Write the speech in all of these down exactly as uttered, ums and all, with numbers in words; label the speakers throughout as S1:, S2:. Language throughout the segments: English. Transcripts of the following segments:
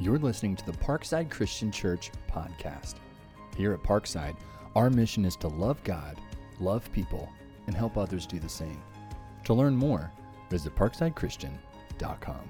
S1: You're listening to the Parkside Christian Church podcast. Here at Parkside, our mission is to love God, love people, and help others do the same. To learn more, visit parkside christian dot com.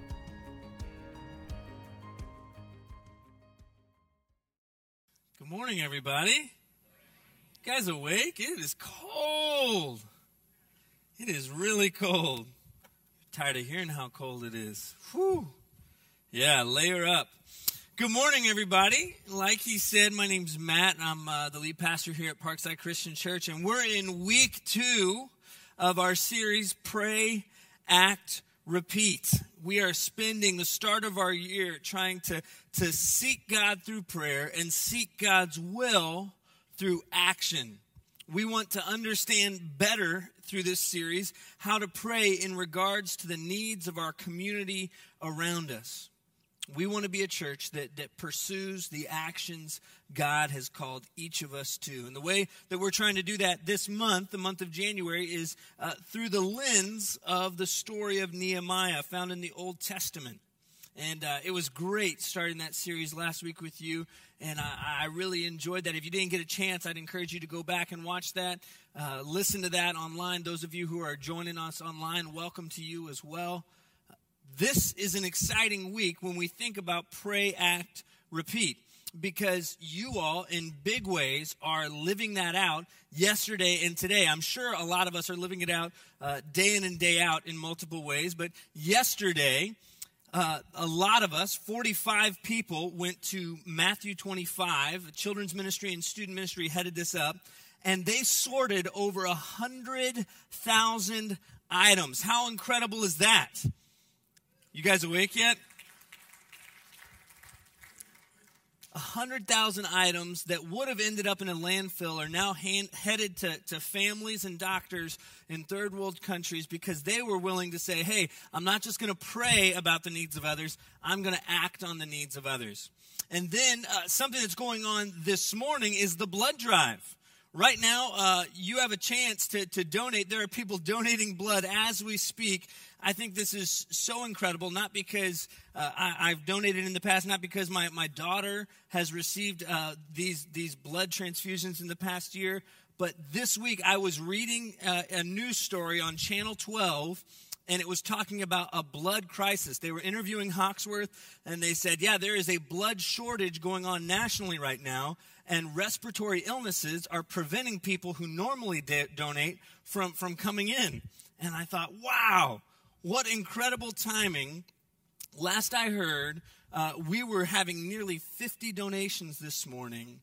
S2: Good morning, everybody. You guys awake? It is cold. It is really cold. Tired of hearing how cold it is. Whew. Yeah, layer up. Good morning, everybody. Like he said, my name's Matt. I'm uh, the lead pastor here at Parkside Christian Church, and we're in week two of our series, Pray, Act, Repeat. We are spending the start of our year trying to, to seek God through prayer and seek God's will through action. We want to understand better through this series how to pray in regards to the needs of our community around us. We want to be a church that, that pursues the actions God has called each of us to. And the way that we're trying to do that this month, the month of January, is uh, through the lens of the story of Nehemiah found in the Old Testament. And uh, it was great starting that series last week with you, and I, I really enjoyed that. If you didn't get a chance, I'd encourage you to go back and watch that, uh, listen to that online. Those of you who are joining us online, welcome to you as well. This is an exciting week when we think about Pray, Act, Repeat, because you all, in big ways, are living that out yesterday and today. I'm sure a lot of us are living it out uh, day in and day out in multiple ways, but yesterday, uh, a lot of us, forty-five people, went to Matthew twenty-five. Children's ministry and student ministry headed this up, and they sorted over one hundred thousand items. How incredible is that? You guys awake yet? one hundred thousand items that would have ended up in a landfill are now hand, headed to, to families and doctors in third world countries because they were willing to say, hey, I'm not just going to pray about the needs of others, I'm going to act on the needs of others. And then uh, something that's going on this morning is the blood drive. Right now, uh, you have a chance to, to donate. There are people donating blood as we speak. I think this is so incredible, not because uh, I, I've donated in the past, not because my, my daughter has received uh, these, these blood transfusions in the past year, but this week I was reading uh, a news story on Channel twelve, and it was talking about a blood crisis. They were interviewing Hawksworth, and they said, yeah, there is a blood shortage going on nationally right now, and respiratory illnesses are preventing people who normally de- donate from, from coming in. And I thought, wow, what incredible timing. Last I heard, uh, we were having nearly fifty donations this morning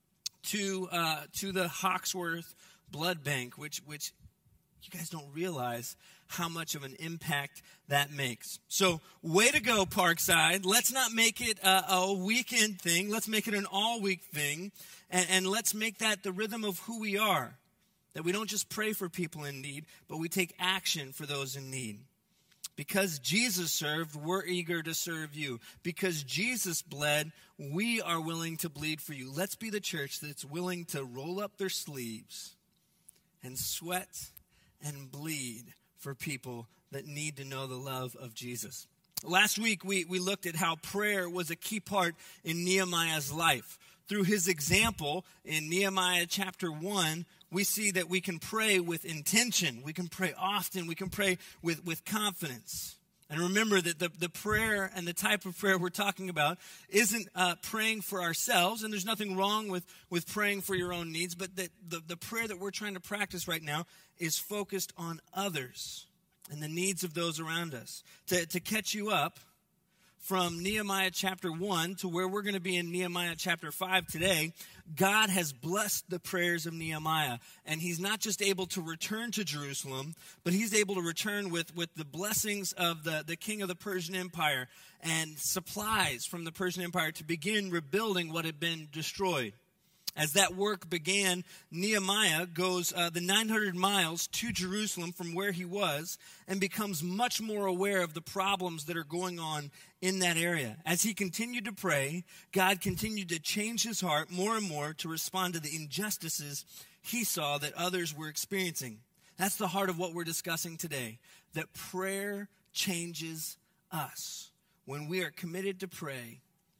S2: to uh, to the Hawksworth Blood Bank, which which you guys don't realize how much of an impact that makes. So, way to go, Parkside. Let's not make it a, a weekend thing. Let's make it an all-week thing. And, and let's make that the rhythm of who we are. That we don't just pray for people in need, but we take action for those in need. Because Jesus served, we're eager to serve you. Because Jesus bled, we are willing to bleed for you. Let's be the church that's willing to roll up their sleeves and sweat and bleed for people that need to know the love of Jesus. Last week, we, we looked at how prayer was a key part in Nehemiah's life. Through his example in Nehemiah chapter one, we see that we can pray with intention. We can pray often. We can pray with, with confidence. And remember that the, the prayer and the type of prayer we're talking about isn't uh, praying for ourselves, and there's nothing wrong with, with praying for your own needs, but that the, the prayer that we're trying to practice right now is focused on others and the needs of those around us. To, to catch you up, from Nehemiah chapter one to where we're going to be in Nehemiah chapter five today, God has blessed the prayers of Nehemiah. And he's not just able to return to Jerusalem, but he's able to return with, with the blessings of the, the king of the Persian Empire and supplies from the Persian Empire to begin rebuilding what had been destroyed. As that work began, Nehemiah goes uh, the nine hundred miles to Jerusalem from where he was and becomes much more aware of the problems that are going on in that area. As he continued to pray, God continued to change his heart more and more to respond to the injustices he saw that others were experiencing. That's the heart of what we're discussing today, that prayer changes us. When we are committed to pray,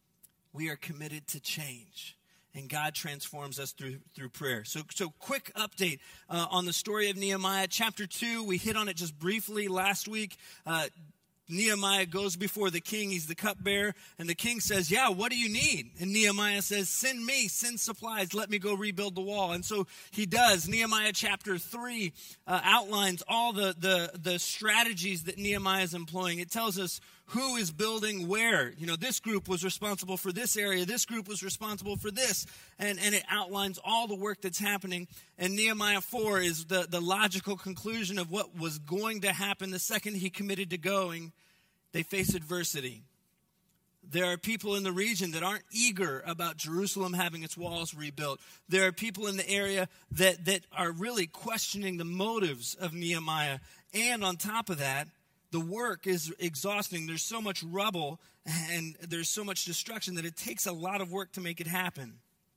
S2: we are committed to change. And God transforms us through through prayer. So, so quick update uh, on the story of Nehemiah. Chapter two, we hit on it just briefly last week. Uh, Nehemiah goes before the king. He's the cupbearer. And the king says, yeah, what do you need? And Nehemiah says, send me, send supplies. Let me go rebuild the wall. And so he does. Nehemiah chapter three uh, outlines all the, the, the strategies that Nehemiah is employing. It tells us who is building where. You know, this group was responsible for this area. This group was responsible for this. And, and it outlines all the work that's happening. And Nehemiah four is the, the logical conclusion of what was going to happen the second he committed to going. They face adversity. There are people in the region that aren't eager about Jerusalem having its walls rebuilt. There are people in the area that, that are really questioning the motives of Nehemiah. And on top of that, the work is exhausting. There's so much rubble and there's so much destruction that it takes a lot of work to make it happen.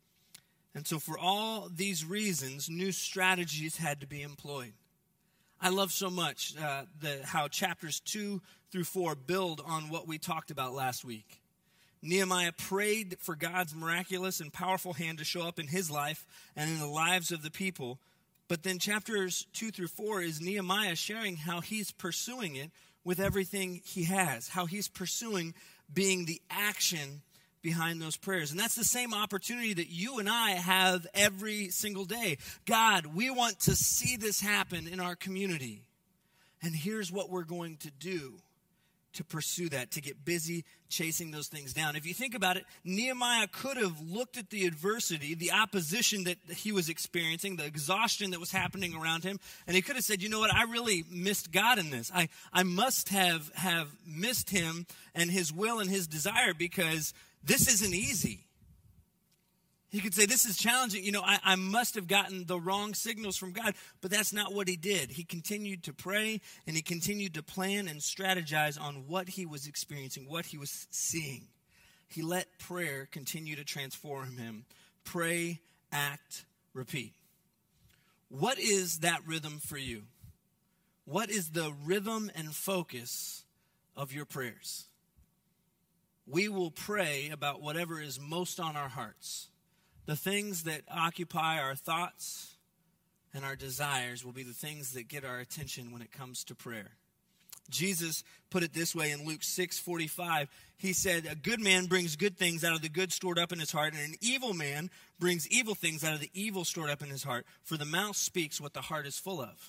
S2: And so for all these reasons, new strategies had to be employed. I love so much uh, the, how chapters two through four build on what we talked about last week. Nehemiah prayed for God's miraculous and powerful hand to show up in his life and in the lives of the people. But then chapters two through four is Nehemiah sharing how he's pursuing it with everything he has, how he's pursuing being the action behind those prayers. And that's the same opportunity that you and I have every single day. God, we want to see this happen in our community. And here's what we're going to do to pursue that, to get busy chasing those things down. If you think about it, Nehemiah could have looked at the adversity, the opposition that he was experiencing, the exhaustion that was happening around him, and he could have said, you know what, I really missed God in this. I, I must have, have missed him and his will and his desire because this isn't easy. He could say, this is challenging. You know, I, I must have gotten the wrong signals from God. But that's not what he did. He continued to pray, and he continued to plan and strategize on what he was experiencing, what he was seeing. He let prayer continue to transform him. Pray, act, repeat. What is that rhythm for you? What is the rhythm and focus of your prayers? We will pray about whatever is most on our hearts. The things that occupy our thoughts and our desires will be the things that get our attention when it comes to prayer. Jesus put it this way in Luke six forty-five. He said, a good man brings good things out of the good stored up in his heart, and an evil man brings evil things out of the evil stored up in his heart. For the mouth speaks what the heart is full of.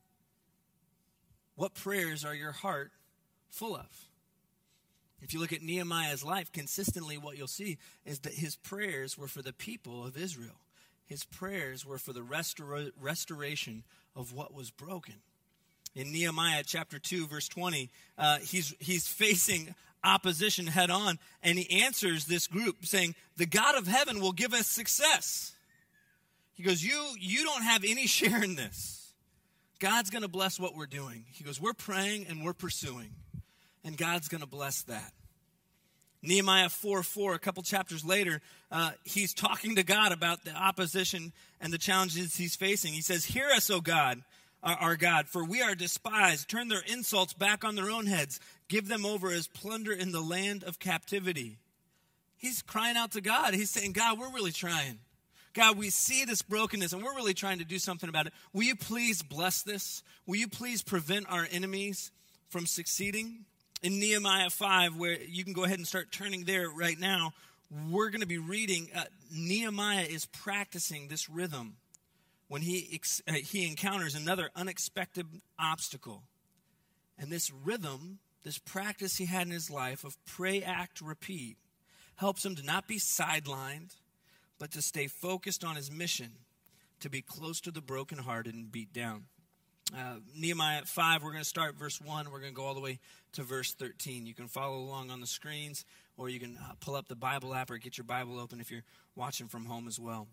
S2: What prayers are your heart full of? If you look at Nehemiah's life, consistently what you'll see is that his prayers were for the people of Israel. His prayers were for the restora- restoration of what was broken. In Nehemiah chapter two, verse twenty, uh, he's, he's facing opposition head on, and he answers this group saying, the God of heaven will give us success. He goes, you, you don't have any share in this. God's going to bless what we're doing. He goes, we're praying and we're pursuing. And God's going to bless that. Nehemiah four four, a couple chapters later, uh, he's talking to God about the opposition and the challenges he's facing. He says, hear us, O God, our, our God, for we are despised. Turn their insults back on their own heads. Give them over as plunder in the land of captivity. He's crying out to God. He's saying, God, we're really trying. God, we see this brokenness, and we're really trying to do something about it. Will you please bless this? Will you please prevent our enemies from succeeding? In Nehemiah five, where you can go ahead and start turning there right now, we're going to be reading, uh, Nehemiah is practicing this rhythm when he ex- uh, he encounters another unexpected obstacle. And this rhythm, this practice he had in his life of pray, act, repeat, helps him to not be sidelined, but to stay focused on his mission, to be close to the brokenhearted and beat down. Uh, Nehemiah five, we're going to start verse one. We're going to go all the way to verse thirteen. You can follow along on the screens, or you can uh, pull up the Bible app or get your Bible open if you're watching from home as well.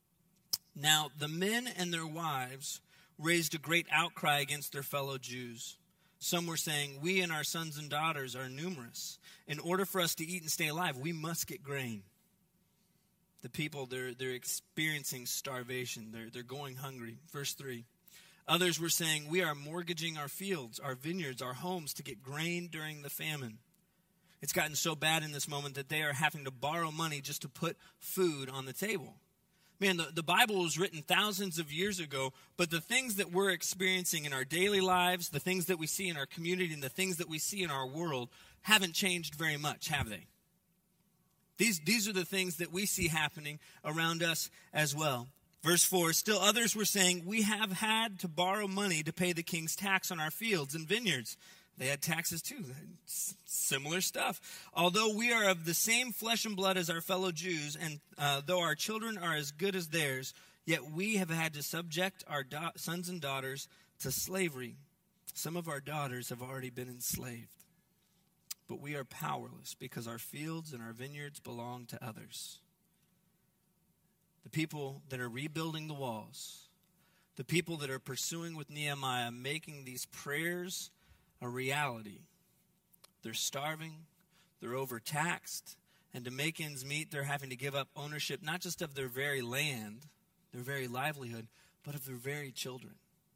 S2: Now, the men and their wives raised a great outcry against their fellow Jews. Some were saying, we and our sons and daughters are numerous. In order for us to eat and stay alive, we must get grain. The people, they're, they're experiencing starvation. They're, they're going hungry. Verse three. Others were saying, we are mortgaging our fields, our vineyards, our homes to get grain during the famine. It's gotten so bad in this moment that they are having to borrow money just to put food on the table. Man, the, the Bible was written thousands of years ago, but the things that we're experiencing in our daily lives, the things that we see in our community, and the things that we see in our world haven't changed very much, have they? These, these are the things that we see happening around us as well. Verse four, still others were saying, we have had to borrow money to pay the king's tax on our fields and vineyards. They had taxes too, similar stuff. Although we are of the same flesh and blood as our fellow Jews, and uh, though our children are as good as theirs, yet we have had to subject our do- sons and daughters to slavery. Some of our daughters have already been enslaved. But we are powerless because our fields and our vineyards belong to others. The people that are rebuilding the walls, the people that are pursuing with Nehemiah, making these prayers a reality. They're starving, they're overtaxed, and to make ends meet, they're having to give up ownership, not just of their very land, their very livelihood, but of their very children.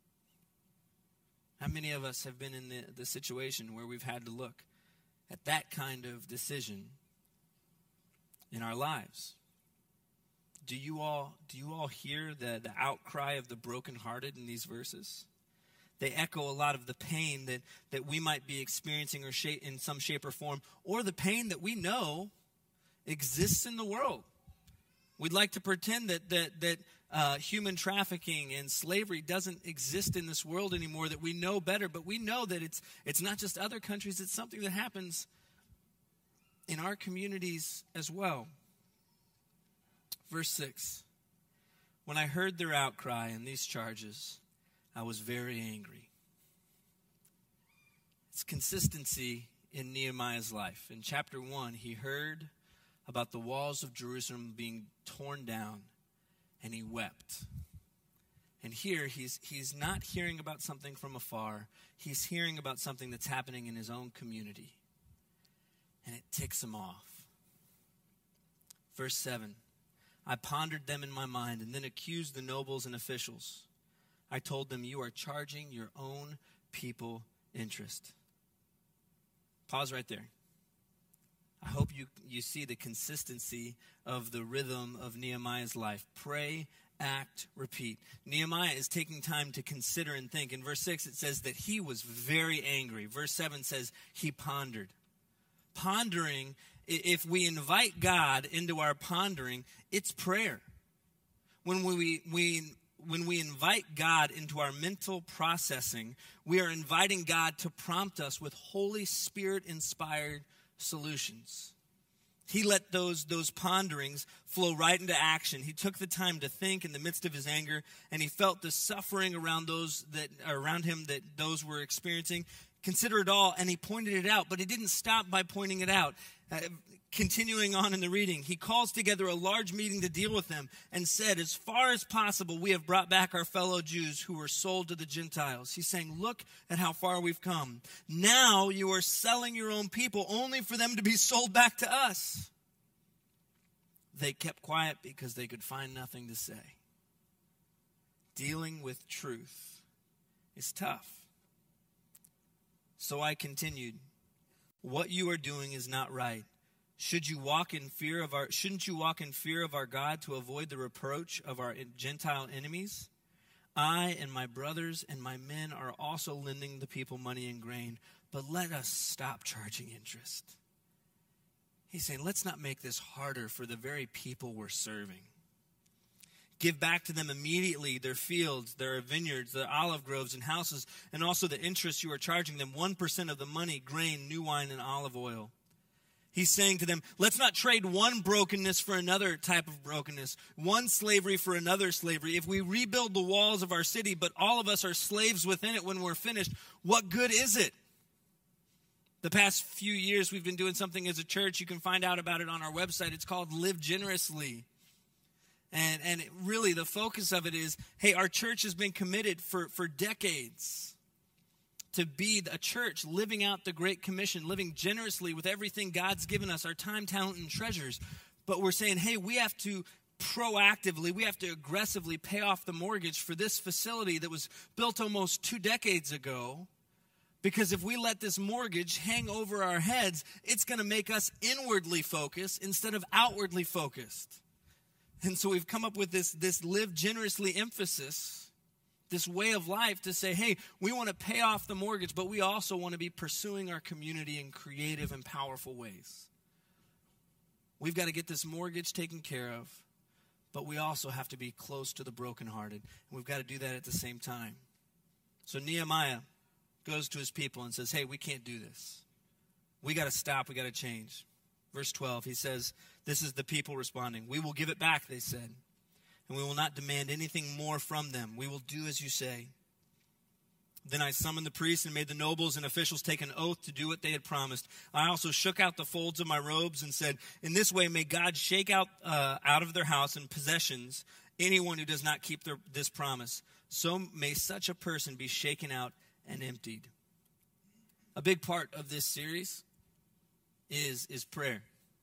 S2: How many of us have been in the, the situation where we've had to look at that kind of decision in our lives? Do you all, do you all hear the, the outcry of the brokenhearted in these verses? They echo a lot of the pain that, that we might be experiencing or shape, in some shape or form, or the pain that we know exists in the world. We'd like to pretend that that that uh, human trafficking and slavery doesn't exist in this world anymore, that we know better, but we know that it's it's not just other countries, it's something that happens in our communities as well. Verse six, when I heard their outcry and these charges, I was very angry. It's consistency in Nehemiah's life. In chapter one, he heard about the walls of Jerusalem being torn down, and he wept. And here, he's he's not hearing about something from afar. He's hearing about something that's happening in his own community. And it ticks him off. Verse seven, I pondered them in my mind and then accused the nobles and officials. I told them, you are charging your own people interest. Pause right there. I hope you, you see the consistency of the rhythm of Nehemiah's life. Pray, act, repeat. Nehemiah is taking time to consider and think. In verse six, it says that he was very angry. Verse seven says he pondered. Pondering, if we invite God into our pondering, it's prayer. When we, we When we invite God into our mental processing, we are inviting God to prompt us with Holy Spirit-inspired solutions. He let those, those ponderings flow right into action. He took the time to think in the midst of his anger, and he felt the suffering around those that around him that those were experiencing. Consider it all, and he pointed it out, but he didn't stop by pointing it out. Uh, Continuing on in the reading, he calls together a large meeting to deal with them and said, as far as possible, we have brought back our fellow Jews who were sold to the Gentiles. He's saying, look at how far we've come. Now you are selling your own people only for them to be sold back to us. They kept quiet because they could find nothing to say. Dealing with truth is tough. So I continued, what you are doing is not right. Should you walk in fear of our shouldn't you walk in fear of our God to avoid the reproach of our Gentile enemies? I and my brothers and my men are also lending the people money and grain, but let us stop charging interest. He's saying, let's not make this harder for the very people we're serving. Give back to them immediately their fields, their vineyards, their olive groves and houses, and also the interest you are charging them, one percent of the money, grain, new wine, and olive oil. He's saying to them, let's not trade one brokenness for another type of brokenness, one slavery for another slavery. If we rebuild the walls of our city, but all of us are slaves within it when we're finished, what good is it? The past few years, we've been doing something as a church. You can find out about it on our website. It's called Live Generously. And, and it really, the focus of it is, hey, our church has been committed for, for decades to be a church living out the Great Commission, living generously with everything God's given us, our time, talent, and treasures. But we're saying, hey, we have to proactively, we have to aggressively pay off the mortgage for this facility that was built almost two decades ago. Because if we let this mortgage hang over our heads, it's going to make us inwardly focused instead of outwardly focused. And so we've come up with this, this live generously emphasis, this way of life to say, hey, we want to pay off the mortgage, but we also want to be pursuing our community in creative and powerful ways. We've got to get this mortgage taken care of, but we also have to be close to the brokenhearted. And we've got to do that at the same time. So Nehemiah goes to his people and says, hey, we can't do this. We got to stop. We got to change. Verse twelve, he says, this is the people responding. We will give it back, they said, and we will not demand anything more from them. We will do as you say. Then I summoned the priests and made the nobles and officials take an oath to do what they had promised. I also shook out the folds of my robes and said, in this way may God shake out uh, out of their house and possessions anyone who does not keep their, this promise. So may such a person be shaken out and emptied. A big part of this series is, is prayer.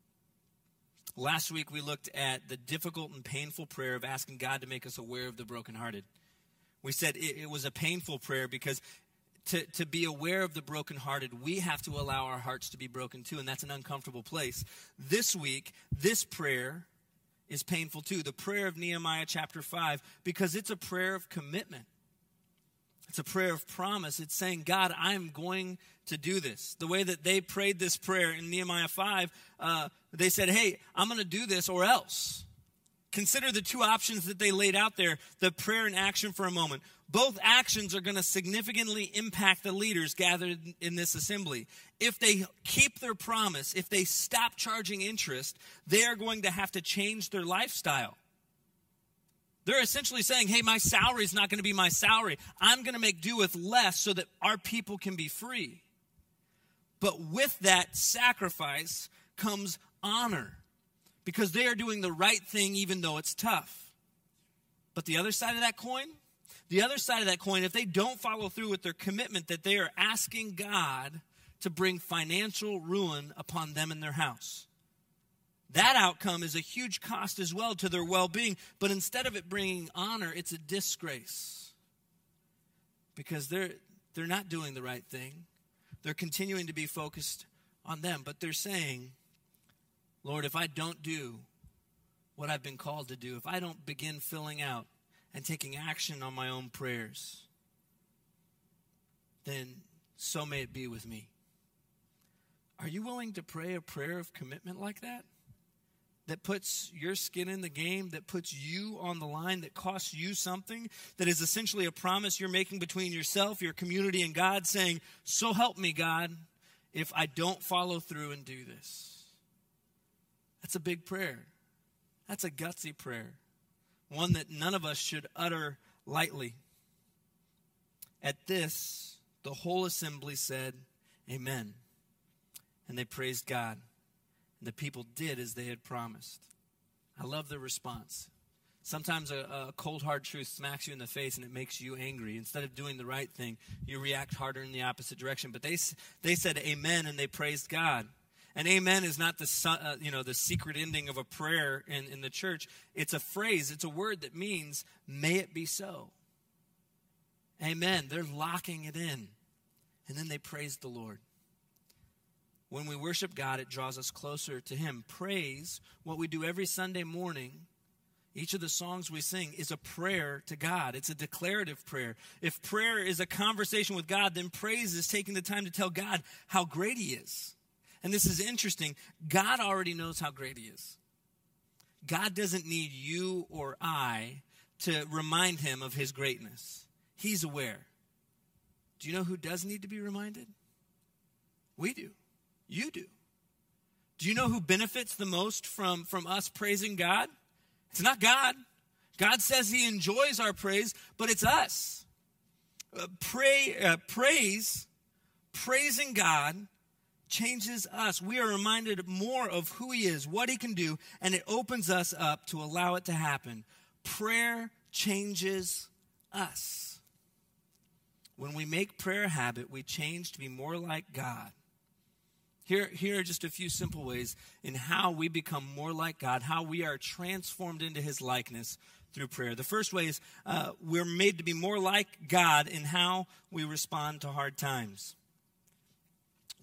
S2: Last week we looked at the difficult and painful prayer of asking God to make us aware of the brokenhearted. We said it, it was a painful prayer because to, to be aware of the brokenhearted, we have to allow our hearts to be broken too, and that's an uncomfortable place. This week, this prayer is painful too, the prayer of Nehemiah chapter five, because it's a prayer of commitment. It's a prayer of promise. It's saying, God, I'm going to do this. The way that they prayed this prayer in Nehemiah five, uh, they said, hey, I'm going to do this or else. Consider the two options that they laid out there, the prayer and action for a moment. Both actions are going to significantly impact the leaders gathered in this assembly. If they keep their promise, if they stop charging interest, they are going to have to change their lifestyle. They're essentially saying, hey, my salary is not going to be my salary. I'm going to make do with less so that our people can be free. But with that sacrifice comes honor, because they are doing the right thing even though it's tough. But the other side of that coin, the other side of that coin, if they don't follow through with their commitment, that they are asking God to bring financial ruin upon them and their house. That outcome is a huge cost as well to their well-being. But instead of it bringing honor, it's a disgrace. Because they're, they're not doing the right thing. They're continuing to be focused on them. But they're saying, Lord, if I don't do what I've been called to do, if I don't begin filling out and taking action on my own prayers, then so may it be with me. Are you willing to pray a prayer of commitment like that? That puts your skin in the game, that puts you on the line, that costs you something, that is essentially a promise you're making between yourself, your community, and God, saying, so help me, God, if I don't follow through and do this. That's a big prayer. That's a gutsy prayer. One that none of us should utter lightly. At this, the whole assembly said, amen. And they praised God. And the people did as they had promised. I love the response. Sometimes a, a cold, hard truth smacks you in the face and it makes you angry. Instead of doing the right thing, you react harder in the opposite direction. But they they said amen and they praised God. And amen is not the uh, you know the secret ending of a prayer in, in the church. It's a phrase. It's a word that means, may it be so. Amen. They're locking it in. And then they praised the Lord. When we worship God, it draws us closer to Him. Praise, what we do every Sunday morning, each of the songs we sing is a prayer to God. It's a declarative prayer. If prayer is a conversation with God, then praise is taking the time to tell God how great He is. And this is interesting. God already knows how great He is. God doesn't need you or I to remind Him of His greatness. He's aware. Do you know who does need to be reminded? We do. You do. Do you know who benefits the most from, from us praising God? It's not God. God says He enjoys our praise, but it's us. Uh, pray, uh, praise, praising God changes us. We are reminded more of who He is, what He can do, and it opens us up to allow it to happen. Prayer changes us. When we make prayer a habit, we change to be more like God. Here, here are just a few simple ways in how we become more like God, how we are transformed into His likeness through prayer. The first way is uh, we're made to be more like God in how we respond to hard times.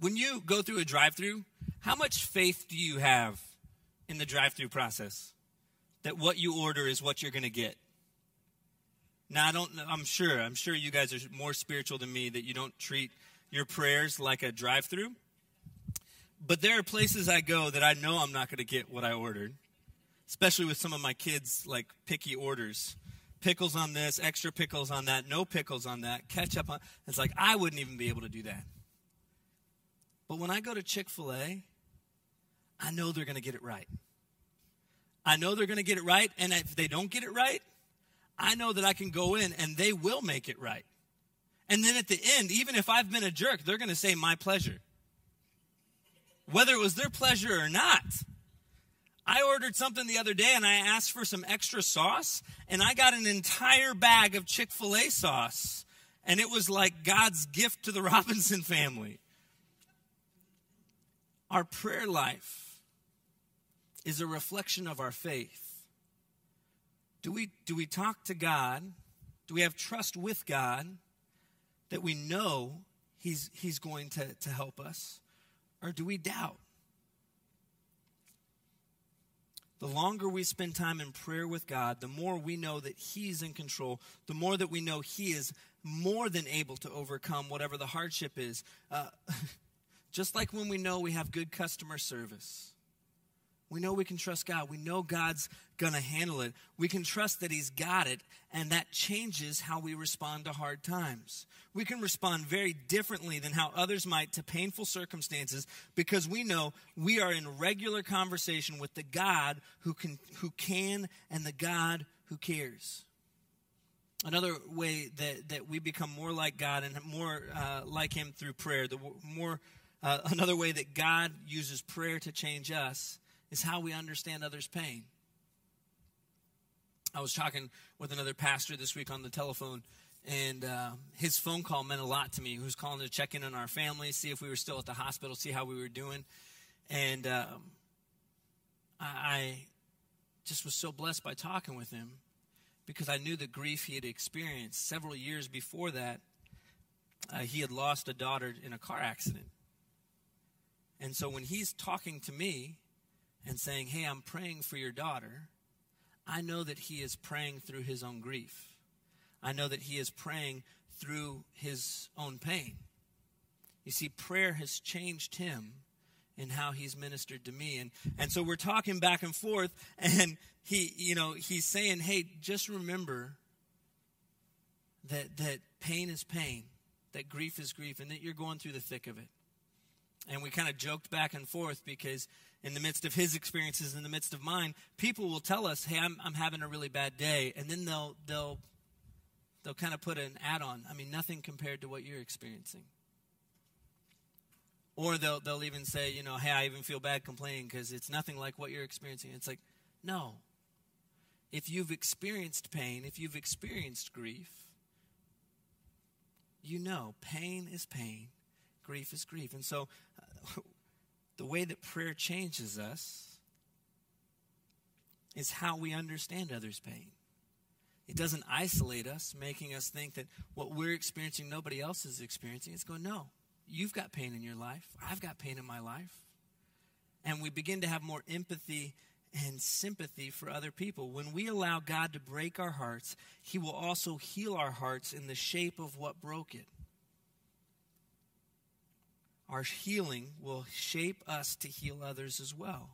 S2: When you go through a drive-thru, how much faith do you have in the drive-thru process? That what you order is what you're going to get? Now, I don't, I'm sure, I'm sure you guys are more spiritual than me, that you don't treat your prayers like a drive-thru. But there are places I go that I know I'm not going to get what I ordered, especially with some of my kids' like picky orders. Pickles on this, extra pickles on that, no pickles on that, ketchup on. It's like I wouldn't even be able to do that. But when I go to Chick-fil-A, I know they're going to get it right. I know they're going to get it right, and if they don't get it right, I know that I can go in and they will make it right. And then at the end, even if I've been a jerk, they're going to say, my pleasure. Whether it was their pleasure or not. I ordered something the other day and I asked for some extra sauce, and I got an entire bag of Chick-fil-A sauce. And it was like God's gift to the Robinson family. Our prayer life is a reflection of our faith. Do we, do we talk to God? Do we have trust with God that we know He's, he's going to, to help us? Or do we doubt? The longer we spend time in prayer with God, the more we know that He's in control, the more that we know He is more than able to overcome whatever the hardship is. Uh, just like when we know we have good customer service. We know we can trust God. We know God's going to handle it. We can trust that He's got it, and that changes how we respond to hard times. We can respond very differently than how others might to painful circumstances because we know we are in regular conversation with the God who can, who can and the God who cares. Another way that, that we become more like God and more uh, like Him through prayer, the more uh, another way that God uses prayer to change us is how we understand others' pain. I was talking with another pastor this week on the telephone, and uh, his phone call meant a lot to me. He was calling to check in on our family, see if we were still at the hospital, see how we were doing. And um, I, I just was so blessed by talking with him because I knew the grief he had experienced. Several years before that, uh, he had lost a daughter in a car accident. And so when he's talking to me and saying, hey, I'm praying for your daughter, I know that he is praying through his own grief. I know that he is praying through his own pain. You see, prayer has changed him in how he's ministered to me. And, and so we're talking back and forth, and he, you know, he's saying, hey, just remember that, that pain is pain, that grief is grief, and that you're going through the thick of it. And we kind of joked back and forth because in the midst of his experiences, in the midst of mine, people will tell us, hey, I'm, I'm having a really bad day. And then they'll, they'll, they'll kind of put an add-on. I mean, nothing compared to what you're experiencing. Or they'll, they'll even say, you know, hey, I even feel bad complaining because it's nothing like what you're experiencing. It's like, no. If you've experienced pain, if you've experienced grief, you know pain is pain. Grief is grief. And so uh, the way that prayer changes us is how we understand others' pain. It doesn't isolate us, making us think that what we're experiencing, nobody else is experiencing. It's going, no, you've got pain in your life. I've got pain in my life. And we begin to have more empathy and sympathy for other people. When we allow God to break our hearts, He will also heal our hearts in the shape of what broke it. Our healing will shape us to heal others as well.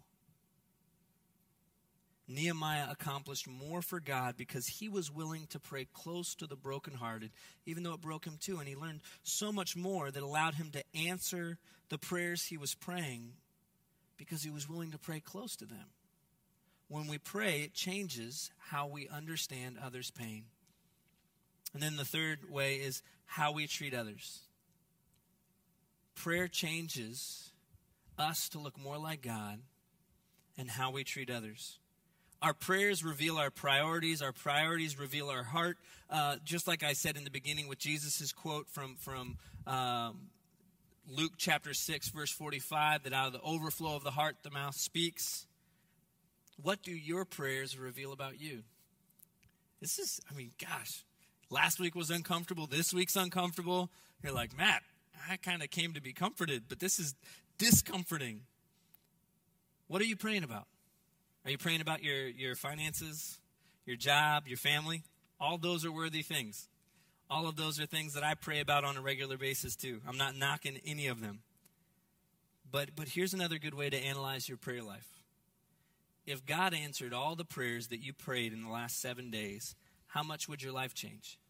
S2: Nehemiah accomplished more for God because he was willing to pray close to the brokenhearted, even though it broke him too. And he learned so much more that allowed him to answer the prayers he was praying because he was willing to pray close to them. When we pray, it changes how we understand others' pain. And then the third way is how we treat others. Prayer changes us to look more like God and how we treat others. Our prayers reveal our priorities. Our priorities reveal our heart. Uh, just like I said in the beginning with Jesus' quote from, from um, Luke chapter six, verse forty-five, that out of the overflow of the heart, the mouth speaks. What do your prayers reveal about you? This is, I mean, gosh, last week was uncomfortable. This week's uncomfortable. You're like, Matt, I kind of came to be comforted, but this is discomforting. What are you praying about? Are you praying about your, your finances, your job, your family? All those are worthy things. All of those are things that I pray about on a regular basis too. I'm not knocking any of them. But but here's another good way to analyze your prayer life. If God answered all the prayers that you prayed in the last seven days, how much would your life change?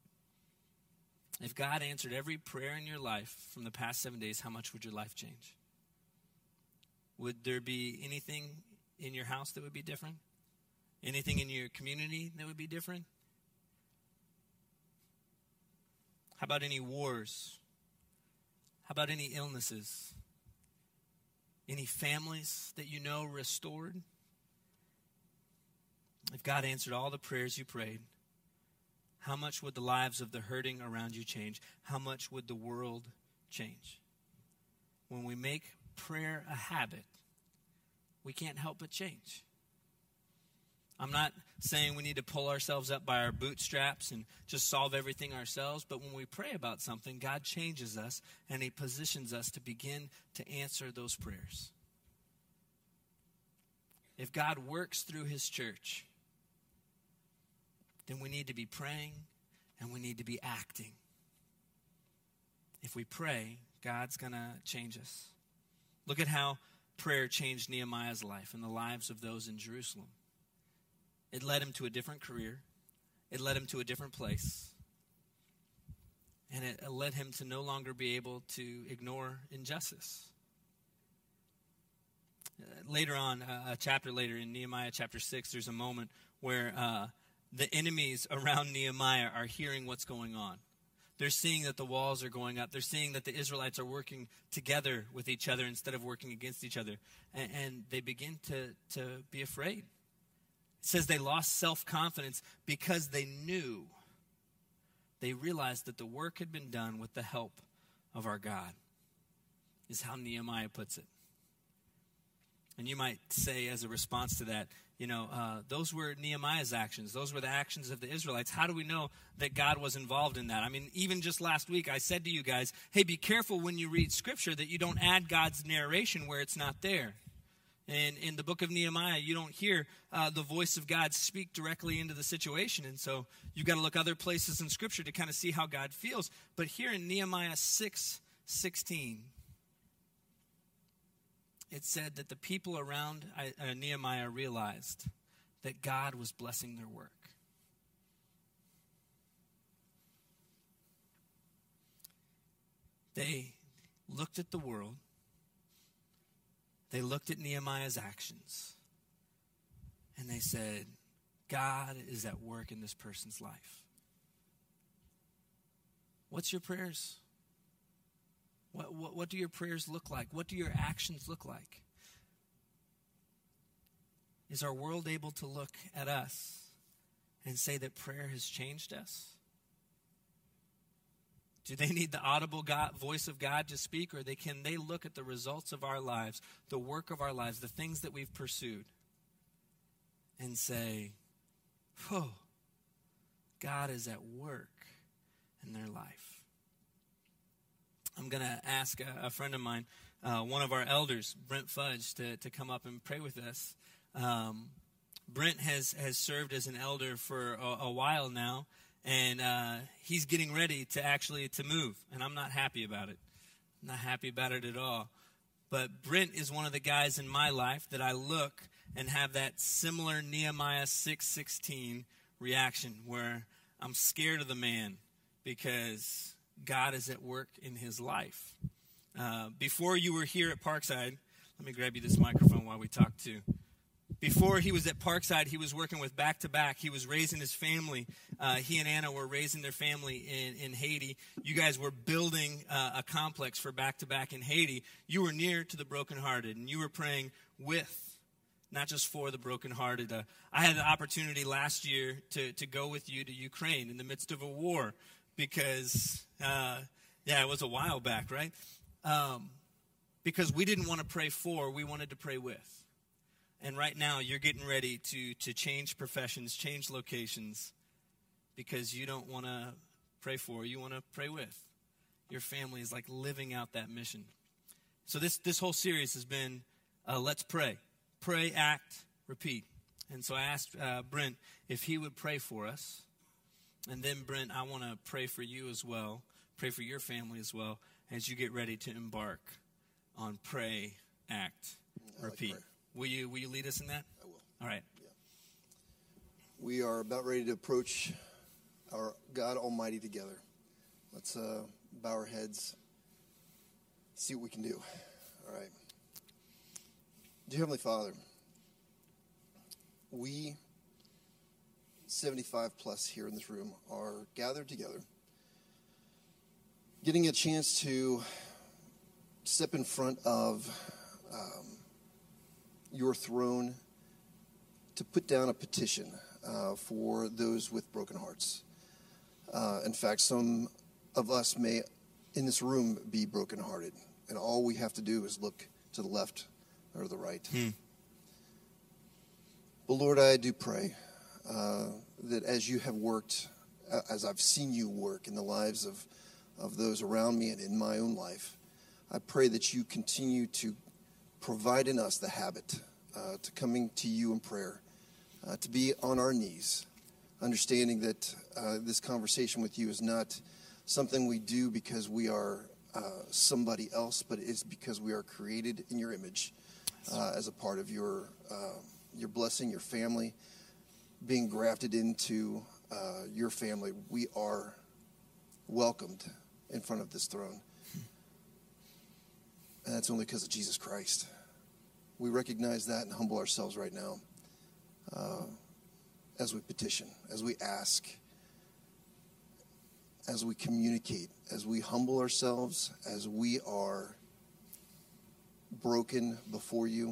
S2: If God answered every prayer in your life from the past seven days, how much would your life change? Would there be anything in your house that would be different? Anything in your community that would be different? How about any wars? How about any illnesses? Any families that you know restored? If God answered all the prayers you prayed, how much would the lives of the hurting around you change? How much would the world change? When we make prayer a habit, we can't help but change. I'm not saying we need to pull ourselves up by our bootstraps and just solve everything ourselves, but when we pray about something, God changes us and he positions us to begin to answer those prayers. If God works through his church, then we need to be praying and we need to be acting. If we pray, God's going to change us. Look at how prayer changed Nehemiah's life and the lives of those in Jerusalem. It led him to a different career. It led him to a different place. And it led him to no longer be able to ignore injustice. Uh, later on, uh, a chapter later in Nehemiah chapter six, there's a moment where uh, the enemies around Nehemiah are hearing what's going on. They're seeing that the walls are going up. They're seeing that the Israelites are working together with each other instead of working against each other. And, and they begin to, to be afraid. It says they lost self-confidence because they knew, they realized that the work had been done with the help of our God, is how Nehemiah puts it. And you might say as a response to that, you know, uh, those were Nehemiah's actions. Those were the actions of the Israelites. How do we know that God was involved in that? I mean, even just last week, I said to you guys, hey, be careful when you read Scripture that you don't add God's narration where it's not there. And in the book of Nehemiah, you don't hear uh, the voice of God speak directly into the situation. And so you've got to look other places in Scripture to kind of see how God feels. But here in Nehemiah six sixteen, it said that the people around uh, Nehemiah realized that God was blessing their work. They looked at the world. They looked at Nehemiah's actions. And they said, God is at work in this person's life. What's your prayers? What, what, what do your prayers look like? What do your actions look like? Is our world able to look at us and say that prayer has changed us? Do they need the audible God, voice of God to speak, or they can they look at the results of our lives, the work of our lives, the things that we've pursued, and say, oh, God is at work in their life? I'm going to ask a, a friend of mine, uh, one of our elders, Brent Fudge, to, to come up and pray with us. Um, Brent has, has served as an elder for a, a while now. And uh, he's getting ready to actually to move. And I'm not happy about it. I'm not happy about it at all. But Brent is one of the guys in my life that I look and have that similar Nehemiah six sixteen reaction where I'm scared of the man because God is at work in his life. Uh, before you were here at Parkside, let me grab you this microphone while we talk too. Before he was at Parkside, he was working with Back to Back. He was raising his family. Uh, he and Anna were raising their family in, in Haiti. You guys were building uh, a complex for Back to Back in Haiti. You were near to the brokenhearted, and you were praying with, not just for the brokenhearted. Uh, I had the opportunity last year to, to go with you to Ukraine in the midst of a war because, uh, yeah, it was a while back, right? Um, because we didn't want to pray for, we wanted to pray with. And right now, you're getting ready to, to change professions, change locations, because you don't want to pray for, you want to pray with. your family is like living out that mission. So this, this whole series has been, uh, let's pray. Pray, act, repeat. And so I asked uh, Brent if he would pray for us. And then, Brent, I want to pray for you as well, pray for your family as well, as you get ready to embark on pray, act,
S3: I
S2: repeat.
S3: like
S2: will you will you lead us in that?
S3: I will.
S2: All right.
S3: Yeah. We are about ready to approach our God Almighty together. Let's uh, bow our heads, see what we can do. All right. Dear Heavenly Father, we, seventy-five plus here in this room, are gathered together, getting a chance to step in front of um, your throne to put down a petition uh, for those with broken hearts. Uh, in fact, some of us may, in this room, be brokenhearted, and all we have to do is look to the left or the right.
S2: Hmm.
S3: But Lord, I do pray uh, that as you have worked, uh, as I've seen you work in the lives of, of those around me and in my own life, I pray that you continue to provide in us the habit uh, to coming to you in prayer, uh, to be on our knees, understanding that uh, this conversation with you is not something we do because we are uh, somebody else, but it's because we are created in your image uh, as a part of your uh, your blessing, your family, being grafted into uh, your family. We are welcomed in front of this throne. And that's only because of Jesus Christ. We recognize that and humble ourselves right now uh, as we petition, as we ask, as we communicate, as we humble ourselves, as we are broken before you.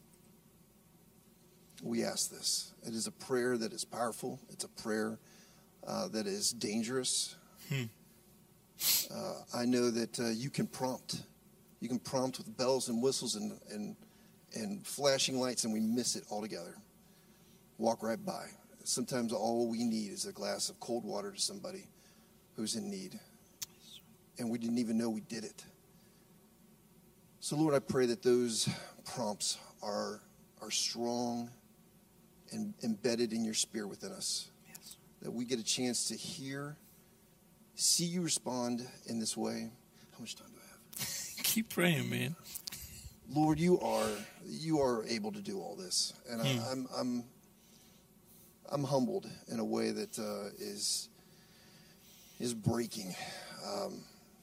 S3: We ask this. It is a prayer that is powerful. It's a prayer uh, that is dangerous.
S2: Hmm.
S3: Uh, I know that uh, you can prompt. You can prompt with bells and whistles and, and and flashing lights, and we miss it altogether. Walk right by. Sometimes all we need is a glass of cold water to somebody who's in need. And we didn't even know we did it. So, Lord, I pray that those prompts are are strong and embedded in your spirit within us.
S2: Yes.
S3: That we get a chance to hear, see you respond in this way. How much time do I have?
S2: Keep praying, man.
S3: Lord, you are you are able to do all this, and
S2: Hmm.
S3: I, I'm I'm I'm humbled in a way that uh, is is breaking. Um,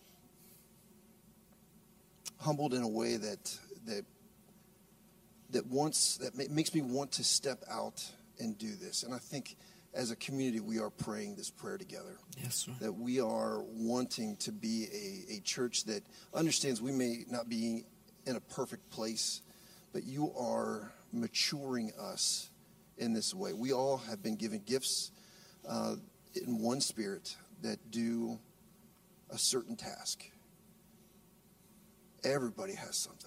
S3: humbled in a way that that that wants that ma- makes me want to step out and do this. And I think as a community, we are praying this prayer together.
S2: Yes, sir.
S3: That we are wanting to be a, a church that understands we may not be in a perfect place, but you are maturing us in this way. We all have been given gifts uh, in one spirit that do a certain task. Everybody has something.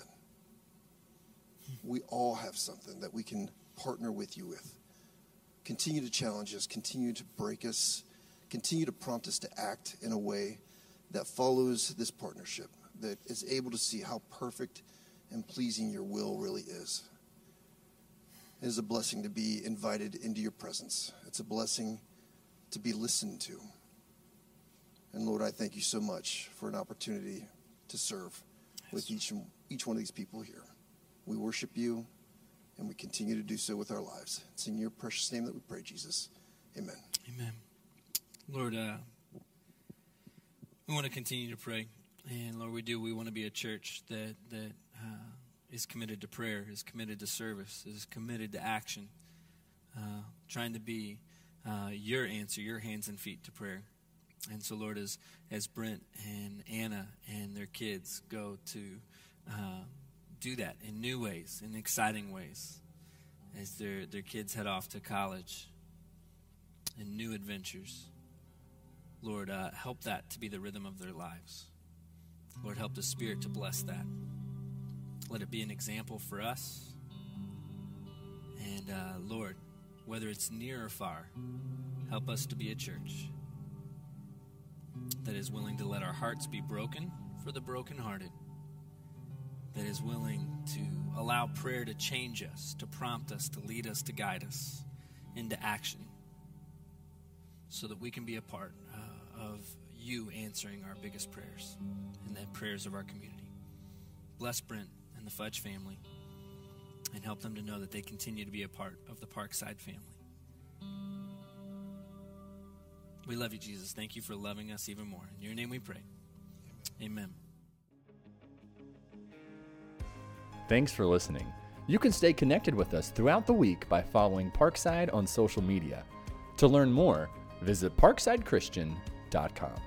S3: We all have something that we can partner with you with. Continue to challenge us, continue to break us, continue to prompt us to act in a way that follows this partnership, that is able to see how perfect and pleasing your will really is. It is a blessing to be invited into your presence. It's a blessing to be listened to. And Lord, I thank you so much for an opportunity to serve with each, each one of these people here. We worship you, and we continue to do so with our lives. It's in your precious name that we pray, Jesus. Amen.
S2: Amen. Lord, uh, we want to continue to pray. And Lord, we do. We want to be a church that, that uh, is committed to prayer, is committed to service, is committed to action, uh, trying to be uh, your answer, your hands and feet to prayer. And so, Lord, as, as Brent and Anna and their kids go to uh, do that in new ways, in exciting ways, as their, their kids head off to college and new adventures, Lord, uh, help that to be the rhythm of their lives. Lord, help the Spirit to bless that. Let it be an example for us. And uh, Lord, whether it's near or far, help us to be a church that is willing to let our hearts be broken for the brokenhearted, that is willing to allow prayer to change us, to prompt us, to lead us, to guide us into action, so that we can be a part uh, of you answering our biggest prayers and the prayers of our community. Bless Brent and the Fudge family, and help them to know that they continue to be a part of the Parkside family. We love you, Jesus. Thank you for loving us even more. In your name we pray. Amen.
S1: Thanks for listening. You can stay connected with us throughout the week by following Parkside on social media. To learn more, visit parkside christian dot com.